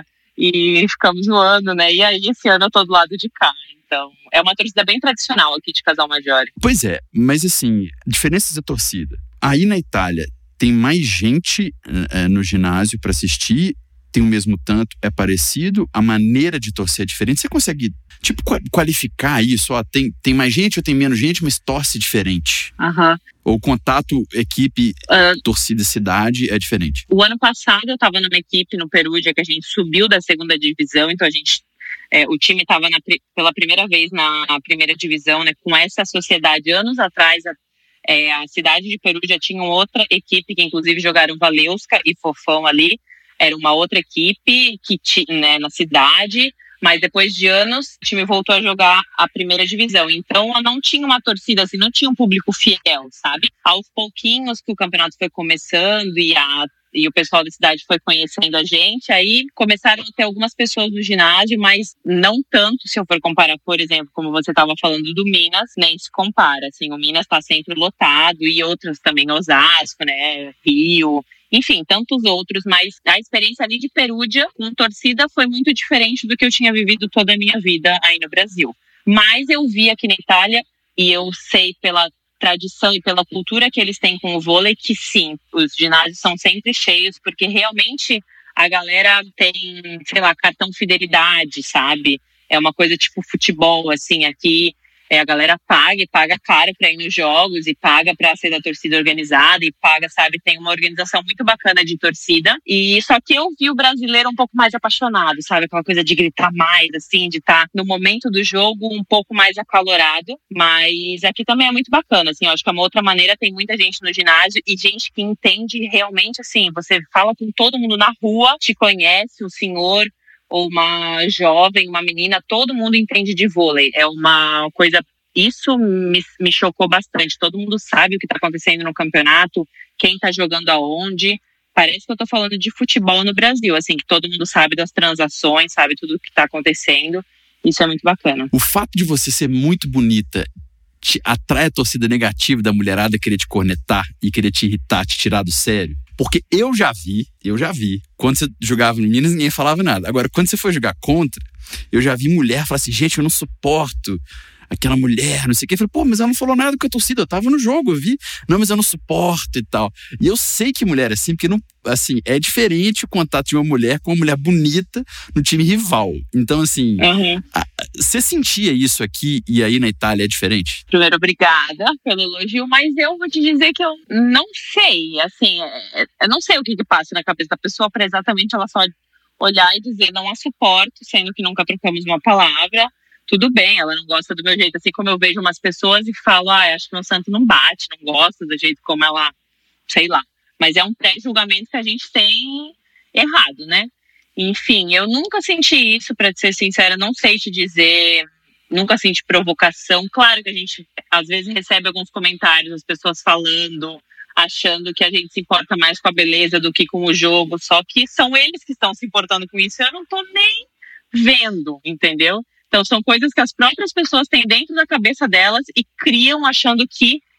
E ficamos zoando, né? E aí, esse ano eu tô do lado de cá. Então, é uma torcida bem tradicional aqui de Casal Maggiore. Pois é, mas assim, diferenças da torcida. Aí na Itália, tem mais gente é, no ginásio para assistir, tem o mesmo tanto, é parecido, a maneira de torcer é diferente. Você consegue, tipo, qualificar isso? Ó, tem, tem mais gente ou tem menos gente, mas torce diferente? Aham. Uhum. Ou contato, equipe, uh, torcida, cidade é diferente? O ano passado eu estava numa equipe no Perugia que a gente subiu da segunda divisão, então a gente, é, o time estava pela primeira vez na primeira divisão, né, com essa sociedade. Anos atrás, a, é, a cidade de Perugia tinha outra equipe que inclusive jogaram Valeuska e Fofão ali. Era uma outra equipe que tinha, né, na cidade, mas depois de anos o time voltou a jogar a primeira divisão. Então não tinha uma torcida assim, não tinha um público fiel, sabe? Aos pouquinhos que o campeonato foi começando e, a, e o pessoal da cidade foi conhecendo a gente, aí começaram a ter algumas pessoas no ginásio, mas não tanto, se eu for comparar, por exemplo, como você estava falando do Minas, nem se compara. Assim, o Minas está sempre lotado e outros também, Osasco, né, Rio... Enfim, tantos outros, mas a experiência ali de Perugia com torcida foi muito diferente do que eu tinha vivido toda a minha vida aí no Brasil. Mas eu vi aqui na Itália, e eu sei pela tradição e pela cultura que eles têm com o vôlei, que sim, os ginásios são sempre cheios, porque realmente a galera tem, sei lá, cartão fidelidade, sabe? É uma coisa tipo futebol, assim, aqui... É, a galera paga e paga caro para ir nos jogos e paga para ser da torcida organizada e paga, sabe, tem uma organização muito bacana de torcida. E só que eu vi o brasileiro um pouco mais apaixonado, sabe, aquela coisa de gritar mais, assim, de estar no momento do jogo um pouco mais acalorado. Mas aqui também é muito bacana, assim, eu acho que é uma outra maneira, tem muita gente no ginásio e gente que entende realmente, assim, você fala com todo mundo na rua, te conhece, o senhor ou uma jovem, uma menina, todo mundo entende de vôlei. É uma coisa, isso me, me chocou bastante. Todo mundo sabe o que está acontecendo no campeonato, quem está jogando aonde. Parece que eu estou falando de futebol no Brasil, assim, que todo mundo sabe das transações, sabe tudo o que está acontecendo. Isso é muito bacana. O fato de você ser muito bonita te atrai a torcida negativa da mulherada querer te cornetar e querer te irritar, te tirar do sério? Porque eu já vi, eu já vi, quando você jogava no Minas, ninguém falava nada. Agora, quando você foi jogar contra, eu já vi mulher falar assim, gente, eu não suporto aquela mulher, não sei o quê. Eu falei, pô, mas ela não falou nada com a torcida, eu tava no jogo, eu vi. Não, mas eu não suporto e tal. E eu sei que mulher é assim, porque não, assim, é diferente o contato de uma mulher com uma mulher bonita no time rival. Então, assim, uhum. a, você sentia isso aqui e aí na Itália é diferente? Primeiro, obrigada pelo elogio, mas eu vou te dizer que eu não sei, assim, eu não sei o que que passa na cabeça da pessoa para exatamente ela só olhar e dizer não a suporto, sendo que nunca trocamos uma palavra. Tudo bem, ela não gosta do meu jeito, assim como eu vejo umas pessoas e falo, ah, acho que meu santo não bate, não gosta do jeito como ela, sei lá. Mas é um pré-julgamento que a gente tem errado, né? Enfim, eu nunca senti isso, para ser sincera, não sei te dizer, nunca senti provocação. Claro que a gente, às vezes, recebe alguns comentários, as pessoas falando, achando que a gente se importa mais com a beleza do que com o jogo, só que são eles que estão se importando com isso, eu não tô nem vendo, entendeu? Então, são coisas que as próprias pessoas têm dentro da cabeça delas e criam achando que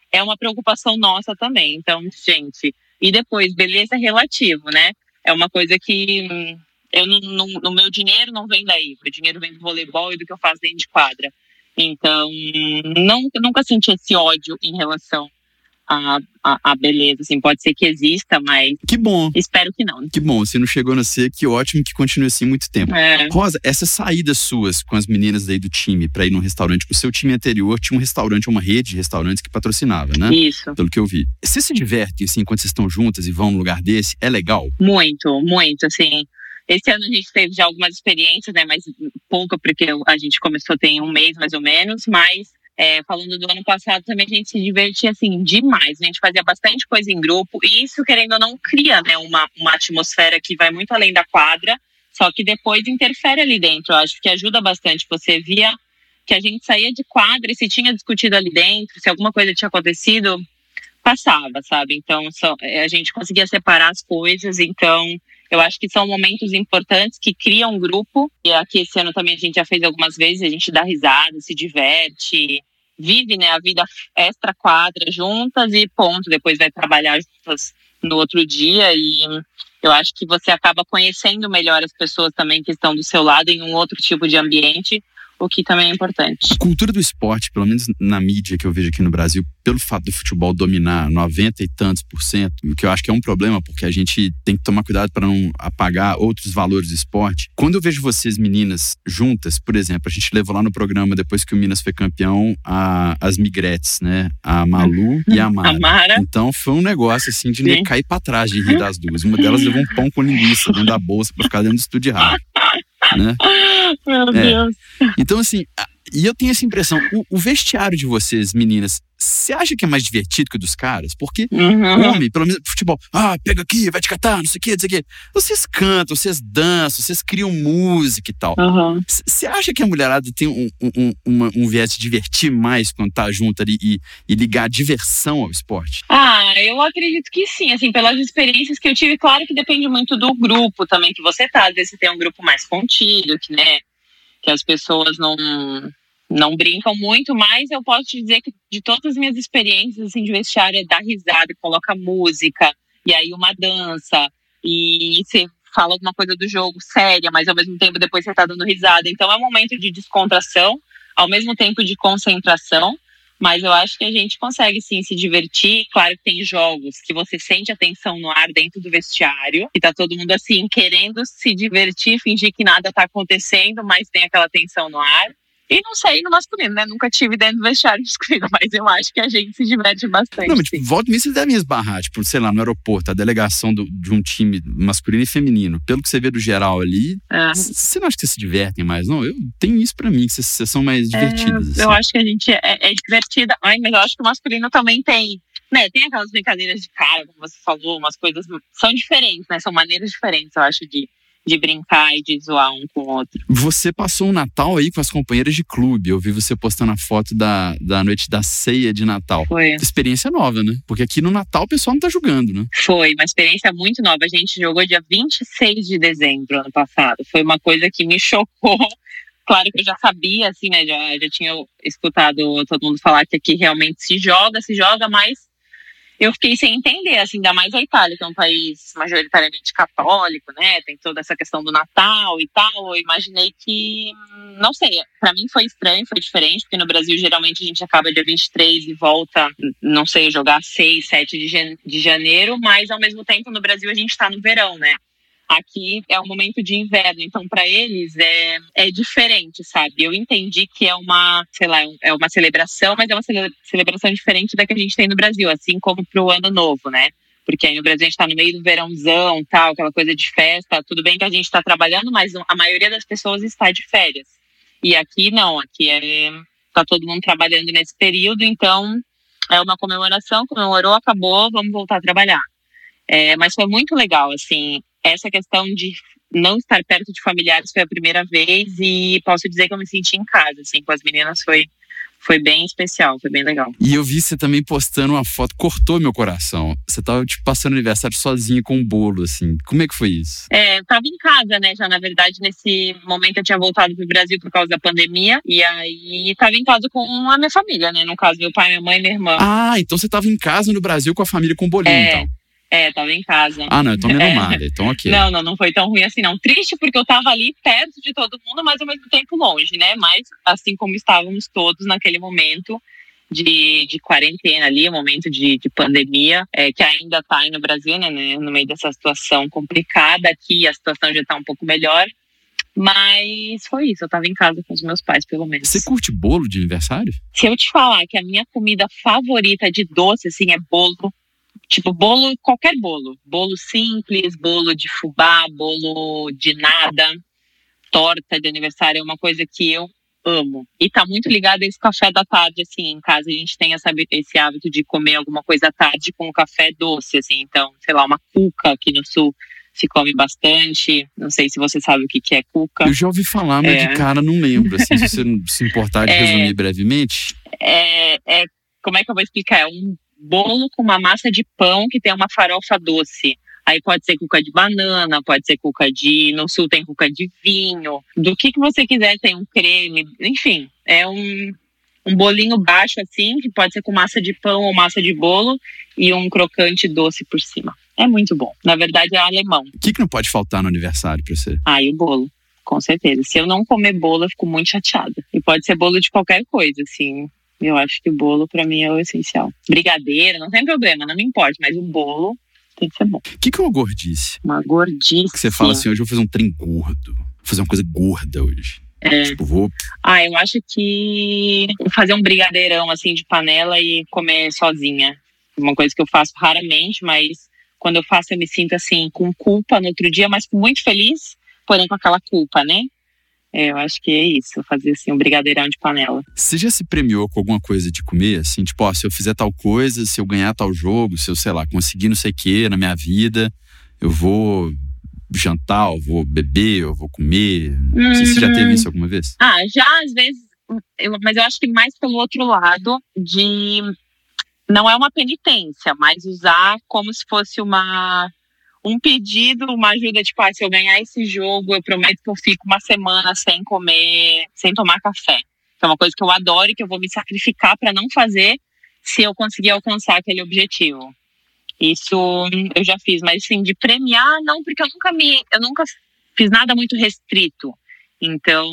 é uma preocupação nossa também. Então, gente, e depois, beleza é relativo, né? É uma coisa que hum, eu não, não, no meu dinheiro não vem daí. O dinheiro vem do voleibol e do que eu faço dentro de quadra. Então, não, nunca senti esse ódio em relação à, à, à beleza. Assim, pode ser que exista, mas que bom. Espero que não. Que bom, se não chegou a ser, que ótimo que continue assim muito tempo. É. Rosa, essas saídas suas com as meninas daí do time pra ir num restaurante, o seu time anterior tinha um restaurante, uma rede de restaurantes que patrocinava, né? Isso. Pelo que eu vi. Vocês se divertem, assim, quando vocês estão juntas e vão num lugar desse? É legal? Muito, muito, assim. Esse ano a gente teve já algumas experiências, né? Mas pouca, porque a gente começou tem um mês mais ou menos, mas é, falando do ano passado também a gente se divertia, assim, demais. A gente fazia bastante coisa em grupo e isso, querendo ou não, cria, né, uma, uma atmosfera que vai muito além da quadra, só que depois interfere ali dentro. Eu acho que ajuda bastante. Você via que a gente saía de quadra e se tinha discutido ali dentro, se alguma coisa tinha acontecido, passava, sabe? Então, só, a gente conseguia separar as coisas, então eu acho que são momentos importantes que criam um grupo. E aqui esse ano também a gente já fez algumas vezes, a gente dá risada, se diverte, vive, né, a vida extra quadra juntas e ponto. Depois vai trabalhar juntas no outro dia e eu acho que você acaba conhecendo melhor as pessoas também que estão do seu lado em um outro tipo de ambiente, o que também é importante. A cultura do esporte, pelo menos na mídia que eu vejo aqui no Brasil, pelo fato do futebol dominar noventa e tantos por cento, o que eu acho que é um problema, porque a gente tem que tomar cuidado para não apagar outros valores do esporte. Quando eu vejo vocês meninas juntas, por exemplo, a gente levou lá no programa, depois que o Minas foi campeão, a, as migretes, né? A Malu e a Mara. A Mara. Então foi um negócio assim de Sim. cair para trás de rir das duas. Uma delas levou um pão com linguiça dentro da bolsa para ficar dentro do estúdio de rádio. Né? Meu Deus. É. Então, assim, e eu tenho essa impressão, o, o vestiário de vocês, meninas, você acha que é mais divertido que o dos caras? Porque uhum. homem, pelo menos futebol, ah, pega aqui, vai te catar, não sei o que, não sei o que. Vocês cantam, vocês dançam, vocês criam música e tal. Você uhum. acha que a mulherada tem um, um, uma, um viés de divertir mais quando tá junto ali e, e ligar a diversão ao esporte? Ah, eu acredito que sim, assim, pelas experiências que eu tive, claro que depende muito do grupo também que você tá. Às vezes você tem um grupo mais contido, que, né, que as pessoas não... não brincam muito, mas eu posso te dizer que de todas as minhas experiências assim, de vestiário é dar risada, coloca música, e aí uma dança, e você fala alguma coisa do jogo séria, mas ao mesmo tempo depois você tá dando risada. Então é um momento de descontração, ao mesmo tempo de concentração, mas eu acho que a gente consegue sim se divertir. Claro que tem jogos que você sente a tensão no ar dentro do vestiário, e tá todo mundo assim querendo se divertir, fingir que nada tá acontecendo, mas tem aquela tensão no ar. E não sei no masculino, né? Nunca tive dentro do vestiário masculino, mas eu acho que a gente se diverte bastante. Não, mas tipo, volta e meia, vocês devem esbarrar, tipo, sei lá, no aeroporto, a delegação do, de um time masculino e feminino. Pelo que você vê do geral ali, você é. não acha que vocês se divertem mais? Não, eu tenho isso pra mim, que vocês, vocês são mais divertidas. É, assim. Eu acho que a gente é, é divertida. Ai, mas eu acho que o masculino também tem, né? Tem aquelas brincadeiras de cara, como você falou, umas coisas são diferentes, né? São maneiras diferentes, eu acho, de... de brincar e de zoar um com o outro. Você passou um Natal aí com as companheiras de clube. Eu vi você postando a foto da, da noite da ceia de Natal. Foi. Experiência nova, né? Porque aqui no Natal o pessoal não tá jogando, né? Foi, uma experiência muito nova. A gente jogou dia vinte e seis de dezembro ano passado. Foi uma coisa que me chocou. Claro que eu já sabia, assim, né? Já, já tinha escutado todo mundo falar que aqui realmente se joga, se joga, mas eu fiquei sem entender, assim, ainda mais a Itália, que é um país majoritariamente católico, né? Tem toda essa questão do Natal e tal. Eu imaginei que, não sei, pra mim foi estranho, foi diferente, porque no Brasil geralmente a gente acaba dia vinte e três e volta, não sei, jogar seis, sete de janeiro, mas ao mesmo tempo no Brasil a gente tá no verão, né? Aqui é um momento de inverno, então para eles é, é diferente, sabe? Eu entendi que é uma, sei lá, é uma celebração, mas é uma cele- celebração diferente da que a gente tem no Brasil, assim como pro Ano Novo, né? Porque aí no Brasil a gente tá no meio do verãozão, tal, aquela coisa de festa. Tudo bem que a gente tá trabalhando, mas a maioria das pessoas está de férias. E aqui não, aqui é, tá todo mundo trabalhando nesse período, então é uma comemoração, comemorou, acabou, vamos voltar a trabalhar. É, mas foi muito legal, assim, essa questão de não estar perto de familiares foi a primeira vez e posso dizer que eu me senti em casa, assim, com as meninas foi, foi bem especial, foi bem legal. E eu vi você também postando uma foto, cortou meu coração. Você tava, tipo, passando aniversário sozinha com um bolo, assim. Como é que foi isso? É, eu tava em casa, né, já na verdade nesse momento eu tinha voltado pro Brasil por causa da pandemia e aí tava em casa com a minha família, né, no caso meu pai, minha mãe e minha irmã. Ah, então você tava em casa no Brasil com a família com bolinho, é, então. É, tava em casa. Ah, não, então menos é. mal, então ok. Não, não, não foi tão ruim assim, não. Triste porque eu tava ali perto de todo mundo, mas ao mesmo tempo longe, né? Mas assim como estávamos todos naquele momento de, de quarentena ali, um momento de, de pandemia, é, que ainda tá aí no Brasil, né? No meio dessa situação complicada. Aqui a situação já tá um pouco melhor. Mas foi isso, eu tava em casa com os meus pais, pelo menos. Você curte bolo de aniversário? Se eu te falar que a minha comida favorita de doce, assim, é bolo. Tipo, bolo, qualquer bolo. Bolo simples, bolo de fubá, bolo de nada, torta de aniversário é uma coisa que eu amo. E tá muito ligado a esse café da tarde, assim, em casa a gente tem essa, esse hábito de comer alguma coisa à tarde com café doce, assim. Então, sei lá, uma cuca aqui no sul se come bastante. Não sei se você sabe o que, que é cuca. Eu já ouvi falar, mas é. de cara não lembro, assim, se você não se importar de é, resumir brevemente. É, é, como é que eu vou explicar? É um bolo com uma massa de pão que tem uma farofa doce. Aí pode ser cuca de banana, pode ser cuca de... No sul tem cuca de vinho. Do que, que você quiser, tem um creme. Enfim, é um, um bolinho baixo assim, que pode ser com massa de pão ou massa de bolo e um crocante doce por cima. É muito bom. Na verdade é alemão. O que, que não pode faltar no aniversário pra você? Ah, e o bolo. Com certeza. Se eu não comer bolo, eu fico muito chateada. E pode ser bolo de qualquer coisa, assim... Eu acho que o bolo, pra mim, é o essencial. Brigadeiro, não tem problema, não me importa. Mas o bolo tem que ser bom. O que, que é uma gordice? Uma gordice? Que você fala assim, hoje eu vou fazer um trem gordo. Vou fazer uma coisa gorda hoje. É. Tipo, vou... Ah, eu acho que fazer um brigadeirão, assim, de panela e comer sozinha. Uma coisa que eu faço raramente, mas quando eu faço eu me sinto, assim, com culpa no outro dia, mas muito feliz, porém com aquela culpa, né? É, eu acho que é isso, fazer assim um brigadeirão de panela. Você já se premiou com alguma coisa de comer? Assim, tipo, ó, se eu fizer tal coisa, se eu ganhar tal jogo, se eu, sei lá, conseguir não sei o que na minha vida, eu vou jantar, eu vou beber, eu vou comer. Não sei se você já teve isso alguma vez. Ah, já às vezes, eu, mas eu acho que mais pelo outro lado de... Não é uma penitência, mas usar como se fosse uma... um pedido, uma ajuda, tipo, ah, se eu ganhar esse jogo, eu prometo que eu fico uma semana sem comer, sem tomar café. Que é uma coisa que eu adoro e que eu vou me sacrificar para não fazer se eu conseguir alcançar aquele objetivo. Isso eu já fiz, mas assim, de premiar, não, porque eu nunca me, eu nunca fiz nada muito restrito. Então,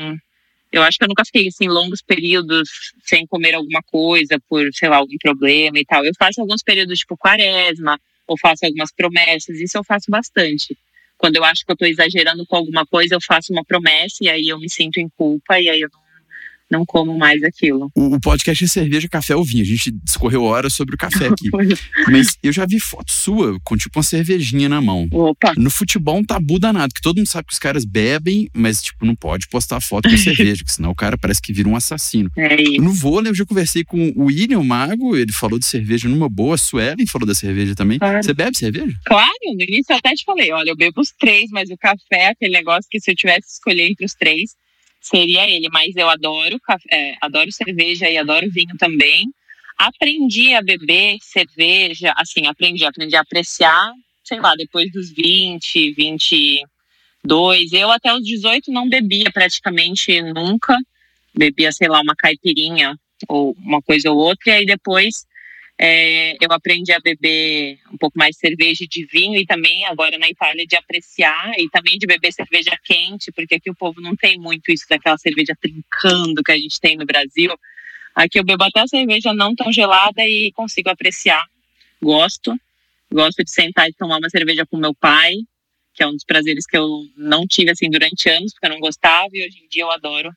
eu acho que eu nunca fiquei, assim, longos períodos sem comer alguma coisa por, sei lá, algum problema e tal. Eu faço alguns períodos, tipo, quaresma, ou faço algumas promessas, isso eu faço bastante. Quando eu acho que eu tô exagerando com alguma coisa, eu faço uma promessa e aí eu me sinto em culpa e aí eu não, não como mais aquilo. O, o podcast é cerveja, café ou vinho. A gente discorreu horas sobre o café aqui. Mas eu já vi foto sua com tipo uma cervejinha na mão. Opa! No futebol um tabu danado, que todo mundo sabe que os caras bebem, mas tipo, não pode postar foto com cerveja, porque senão o cara parece que vira um assassino. É isso. No vôlei eu já conversei com o William, o Mago, ele falou de cerveja numa boa, a Suelen falou da cerveja também. Claro. Você bebe cerveja? Claro, no início eu até te falei, olha, eu bebo os três, mas o café é aquele negócio que se eu tivesse que escolher entre os três, seria ele, mas eu adoro café, adoro cerveja e adoro vinho também. Aprendi a beber cerveja, assim, aprendi, aprendi a apreciar, sei lá, depois dos vinte, vinte e dois. Eu até os dezoito não bebia praticamente nunca. Bebia, sei lá, uma caipirinha ou uma coisa ou outra. E aí depois é, eu aprendi a beber um pouco mais cerveja de vinho e também agora na Itália de apreciar e também de beber cerveja quente, porque aqui o povo não tem muito isso daquela cerveja trincando que a gente tem no Brasil. Aqui eu bebo até a cerveja não tão gelada e consigo apreciar. Gosto. Gosto de sentar e tomar uma cerveja com meu pai, que é um dos prazeres que eu não tive assim durante anos, porque eu não gostava, e hoje em dia eu adoro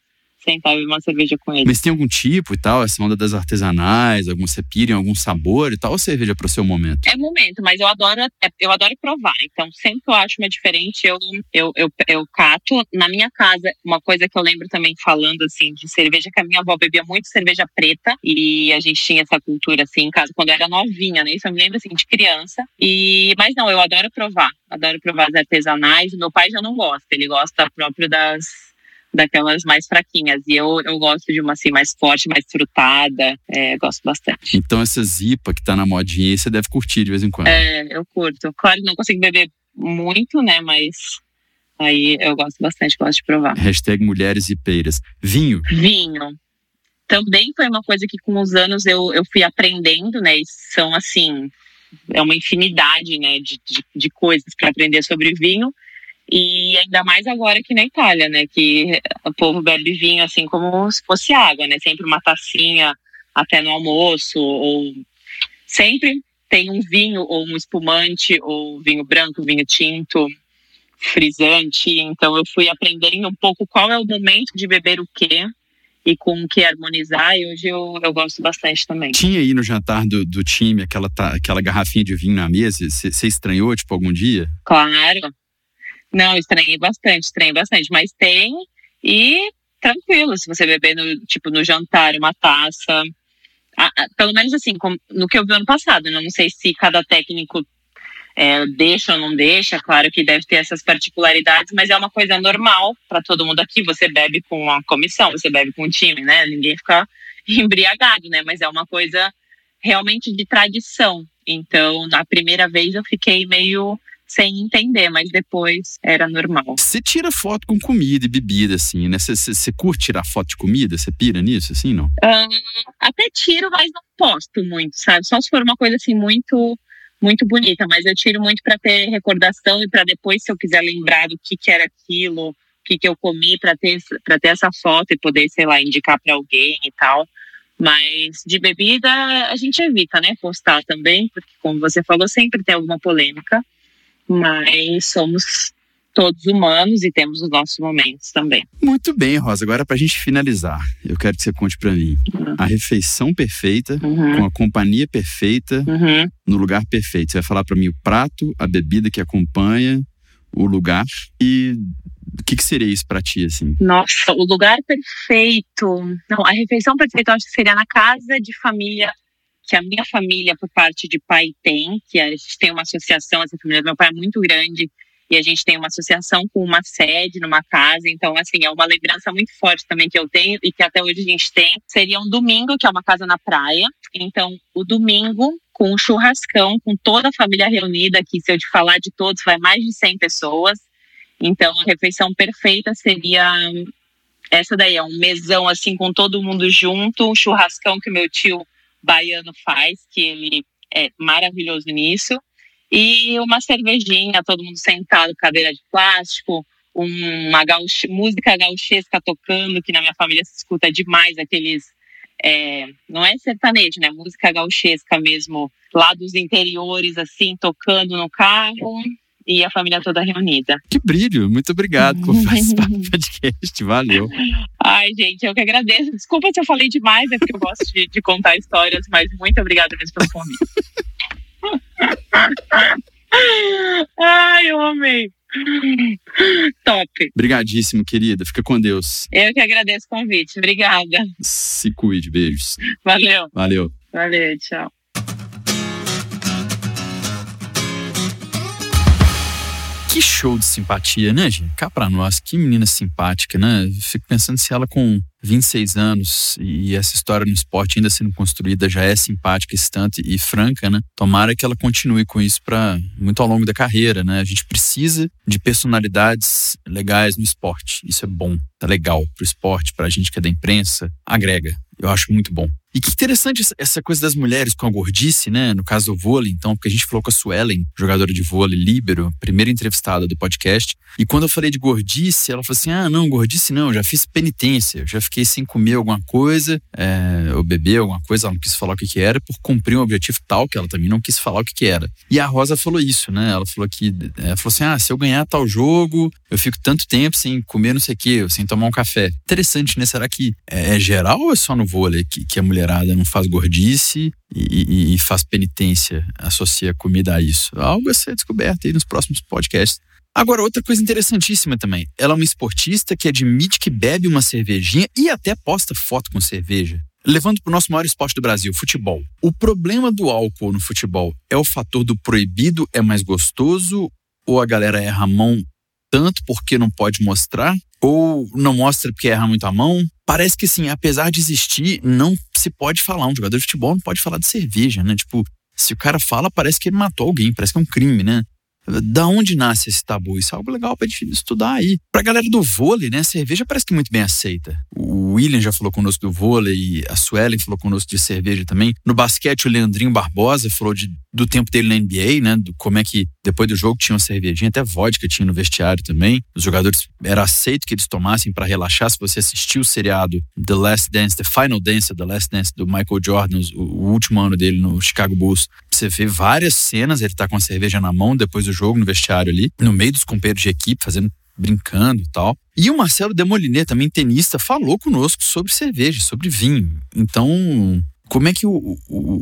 sentar e beber uma cerveja com eles. Mas tem algum tipo e tal, essa onda das artesanais, algum, você pira em algum sabor e tal, ou cerveja pro seu momento? É momento, mas eu adoro, eu adoro provar. Então, sempre que eu acho uma diferente, eu, eu, eu, eu cato. Na minha casa, uma coisa que eu lembro também falando, assim, de cerveja, que a minha avó bebia muito cerveja preta. E a gente tinha essa cultura, assim, em casa, quando eu era novinha, né? Isso eu me lembro, assim, de criança. E, mas não, eu adoro provar. Adoro provar as artesanais. O meu pai já não gosta. Ele gosta próprio das... daquelas mais fraquinhas. E eu, eu gosto de uma assim mais forte, mais frutada. É, gosto bastante. Então essa Zipa que tá na modinha aí, você deve curtir de vez em quando. É, eu curto. Claro que não consigo beber muito, né? Mas aí eu gosto bastante, gosto de provar. Hashtag mulheres zipeiras. Vinho. Vinho. Também foi uma coisa que com os anos eu, eu fui aprendendo, né? E são assim, é uma infinidade, né? De, de, de coisas para aprender sobre vinho. E ainda mais agora aqui na Itália, né? Que o povo bebe vinho assim como se fosse água, né? Sempre uma tacinha até no almoço. Ou sempre tem um vinho ou um espumante, ou vinho branco, vinho tinto, frisante. Então eu fui aprendendo um pouco qual é o momento de beber o quê e com o que harmonizar. E hoje eu, eu gosto bastante também. Tinha aí no jantar do, do time aquela, aquela garrafinha de vinho na mesa? Você estranhou, tipo, algum dia? Claro. Não, estranhei bastante, estranhei bastante, mas tem e tranquilo, se você beber no, tipo, no jantar, uma taça, a, a, pelo menos assim, como, no que eu vi ano passado, né? Não sei se cada técnico é, deixa ou não deixa, claro que deve ter essas particularidades, mas é uma coisa normal para todo mundo aqui, você bebe com a comissão, você bebe com o time, né? Ninguém fica embriagado, né? Mas é uma coisa realmente de tradição, então na primeira vez eu fiquei meio... sem entender, mas depois era normal. Você tira foto com comida e bebida, assim, né? Você curte tirar foto de comida? Você pira nisso, assim, não? Uh, até tiro, mas não posto muito, sabe? Só se for uma coisa, assim, muito, muito bonita. Mas eu tiro muito para ter recordação e para depois, se eu quiser lembrar do que, que era aquilo, o que, que eu comi, para ter, para ter essa foto e poder, sei lá, indicar para alguém e tal. Mas de bebida, a gente evita, né? Postar também, porque, como você falou, sempre tem alguma polêmica. Mas somos todos humanos e temos os nossos momentos também. Muito bem, Rosa. Agora, pra gente finalizar, eu quero que você conte pra mim uhum. a refeição perfeita, uhum. com a companhia perfeita, uhum. no lugar perfeito. Você vai falar pra mim o prato, a bebida que acompanha, o lugar e o que, que seria isso pra ti, assim? Nossa, o lugar perfeito... Não, a refeição perfeita eu acho que seria na casa de família que a minha família, por parte de pai, tem, que a gente tem uma associação, essa família do meu pai é muito grande, e a gente tem uma associação com uma sede numa casa, então, assim, é uma lembrança muito forte também que eu tenho, e que até hoje a gente tem, seria um domingo, que é uma casa na praia, então, o domingo, com um churrascão, com toda a família reunida, que se eu te falar de todos, vai mais de cem pessoas, então, a refeição perfeita seria... essa daí, é um mesão, assim, com todo mundo junto, um churrascão que meu tio baiano faz, que ele é maravilhoso nisso, e uma cervejinha, todo mundo sentado, cadeira de plástico, uma gauche, música gauchesca tocando, que na minha família se escuta demais, aqueles, é, não é sertanejo, né, música gauchesca mesmo, lá dos interiores, assim, tocando no carro, e a família toda reunida. Que brilho, muito obrigado por participar do podcast, valeu. Ai, gente, eu que agradeço. Desculpa se eu falei demais, é porque eu gosto de, de contar histórias, mas muito obrigada mesmo pelo convite. Ai, eu amei. Top. Obrigadíssimo, querida. Fica com Deus. Eu que agradeço o convite. Obrigada. Se cuide. Beijos. Valeu. Valeu. Valeu, tchau. Que show de simpatia, né, gente? Cá pra nós, que menina simpática, né? Fico pensando se ela com vinte e seis anos e essa história no esporte ainda sendo construída já é simpática esse tanto e franca, né? Tomara que ela continue com isso para muito ao longo da carreira, né? A gente precisa de personalidades legais no esporte. Isso é bom, tá legal pro esporte, pra gente que é da imprensa, agrega. Eu acho muito bom. E que interessante essa coisa das mulheres com a gordice, né? No caso do vôlei, então, porque a gente falou com a Suelen, jogadora de vôlei, líbero, primeira entrevistada do podcast. E quando eu falei de gordice, ela falou assim, ah, não, gordice não, eu já fiz penitência. Eu já fiquei sem comer alguma coisa, é, ou beber alguma coisa, ela não quis falar o que que era, por cumprir um objetivo tal, que ela também não quis falar o que que era. E a Rosa falou isso, né? Ela falou que, ela falou assim, ah, se eu ganhar tal jogo, eu fico tanto tempo sem comer não sei o que, sem tomar um café. Interessante, né? Será que é geral ou é só no vôlei que, que a mulherada não faz gordice e, e, e faz penitência, associa comida a isso? Algo a ser descoberto aí nos próximos podcasts. Agora, outra coisa interessantíssima também. Ela é uma esportista que admite que bebe uma cervejinha e até posta foto com cerveja. Levando para o nosso maior esporte do Brasil, futebol. O problema do álcool no futebol é o fator do proibido é mais gostoso ou a galera erra a mão tanto porque não pode mostrar ou não mostra porque erra muito a mão? Parece que assim, apesar de existir, não se pode falar. Um jogador de futebol não pode falar de cerveja, né? Tipo, se o cara fala, parece que ele matou alguém, parece que é um crime, né? Da onde nasce esse tabu? Isso é algo legal pra gente estudar aí. Pra galera do vôlei, né? A cerveja parece que é muito bem aceita. O William já falou conosco do vôlei, a Suelen falou conosco de cerveja também. No basquete, o Leandrinho Barbosa falou de, do tempo dele na N B A, né? Do, como é que depois do jogo tinha uma cervejinha, até vodka tinha no vestiário também. Os jogadores, era aceito que eles tomassem pra relaxar. Se você assistiu o seriado The Last Dance, The Final Dance, The Last Dance do Michael Jordan, o, o último ano dele no Chicago Bulls, você vê várias cenas, ele tá com a cerveja na mão depois do jogo no vestiário ali, no meio dos companheiros de equipe, fazendo, brincando e tal. E o Marcelo Demoliner, também tenista, falou conosco sobre cerveja, sobre vinho. Então, como é que o, o,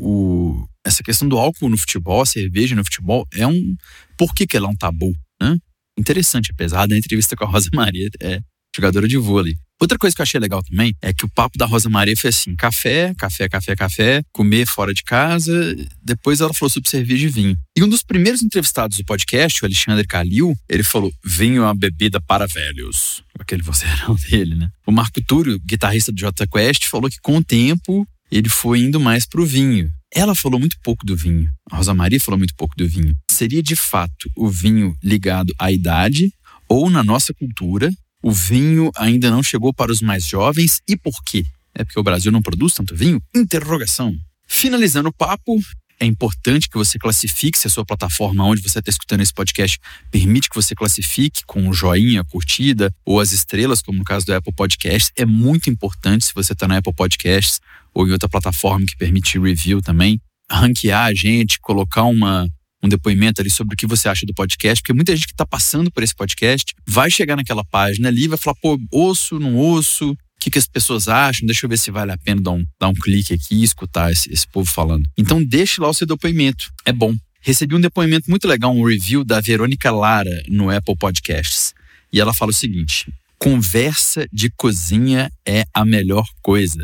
o, essa questão do álcool no futebol, a cerveja no futebol, é um... Por que que ela é um tabu, né? Interessante, apesar da entrevista com a Rosa Maria, é jogadora de vôlei. Outra coisa que eu achei legal também é que o papo da Rosa Maria foi assim, café, café, café, café, comer fora de casa, depois ela falou sobre cerveja e vinho. E um dos primeiros entrevistados do podcast, o Alexandre Calil, ele falou, vinho é uma bebida para velhos. Aquele vozeirão dele, né? O Marco Túrio, guitarrista do Jota Quest, falou que com o tempo ele foi indo mais pro vinho. Ela falou muito pouco do vinho. A Rosa Maria falou muito pouco do vinho. Seria de fato o vinho ligado à idade ou na nossa cultura? O vinho ainda não chegou para os mais jovens. E por quê? É porque o Brasil não produz tanto vinho? Interrogação. Finalizando o papo, é importante que você classifique, se a sua plataforma onde você está escutando esse podcast permite que você classifique com o joinha, curtida ou as estrelas, como no caso do Apple Podcasts. É muito importante, se você está na Apple Podcasts ou em outra plataforma que permite review também, ranquear a gente, colocar uma... um depoimento ali sobre o que você acha do podcast, porque muita gente que está passando por esse podcast vai chegar naquela página ali e vai falar, pô, ouço, não ouço, o que, que as pessoas acham, deixa eu ver se vale a pena dar um, dar um clique aqui e escutar esse, esse povo falando. Então deixe lá o seu depoimento, é bom. Recebi um depoimento muito legal, um review da Verônica Lara no Apple Podcasts, e ela fala o seguinte, conversa de cozinha é a melhor coisa.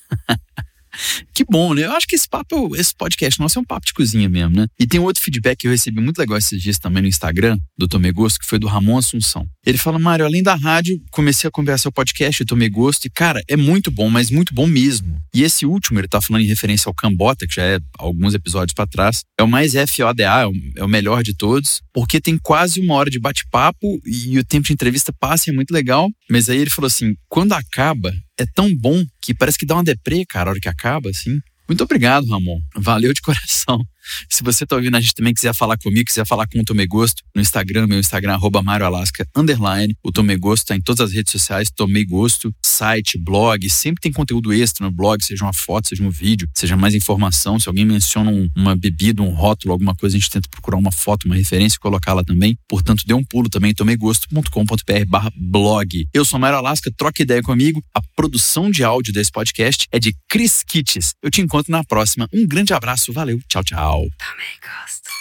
Que bom, né? Eu acho que esse papo, esse podcast nosso é um papo de cozinha mesmo, né? E tem um outro feedback que eu recebi muito legal esses dias também no Instagram, do Tomei Gosto, que foi do Ramon Assunção. Ele fala, Mário, além da rádio, comecei a conversar o podcast, eu tomei gosto e, cara, é muito bom, mas muito bom mesmo. E esse último, ele tá falando em referência ao Cambota, que já é alguns episódios pra trás, é o mais F O D A, é o, é o melhor de todos, porque tem quase uma hora de bate-papo e o tempo de entrevista passa e é muito legal. Mas aí ele falou assim, quando acaba, é tão bom que parece que dá uma deprê, cara, a hora que acaba, assim. Muito obrigado, Ramon. Valeu de coração. Se você tá ouvindo a gente também, quiser falar comigo, quiser falar com o Tomei Gosto, no Instagram, meu Instagram, arroba Mário Alasca, underline. O Tomei Gosto tá em todas as redes sociais, Tomei Gosto, site, blog, sempre tem conteúdo extra no blog, seja uma foto, seja um vídeo, seja mais informação. Se alguém menciona um, uma bebida, um rótulo, alguma coisa, a gente tenta procurar uma foto, uma referência e colocar lá também. Portanto, dê um pulo também, tomeigosto ponto com ponto br barra blog. Eu sou Mário Alasca, troca ideia comigo. A produção de áudio desse podcast é de Cris Kitts. Eu te encontro na próxima. Um grande abraço, valeu, tchau, tchau. Tomei gosto.